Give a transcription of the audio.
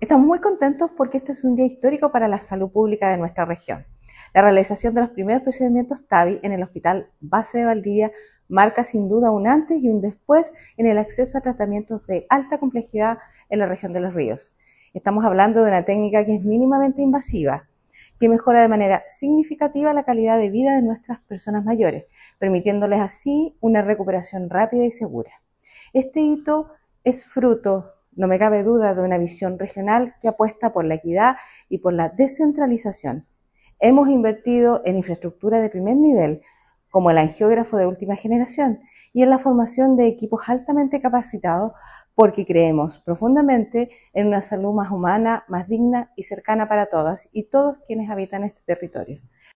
Estamos muy contentos porque este es un día histórico para la salud pública de nuestra región. La realización de los primeros procedimientos TAVI en el Hospital Base de Valdivia marca sin duda un antes y un después en el acceso a tratamientos de alta complejidad en la región de Los Ríos. Estamos hablando de una técnica que es mínimamente invasiva, que mejora de manera significativa la calidad de vida de nuestras personas mayores, permitiéndoles así una recuperación rápida y segura. Este hito es fruto, no me cabe duda, de una visión regional que apuesta por la equidad y por la descentralización. Hemos invertido en infraestructura de primer nivel, como el angiógrafo de última generación, y en la formación de equipos altamente capacitados porque creemos profundamente en una salud más humana, más digna y cercana para todas y todos quienes habitan este territorio.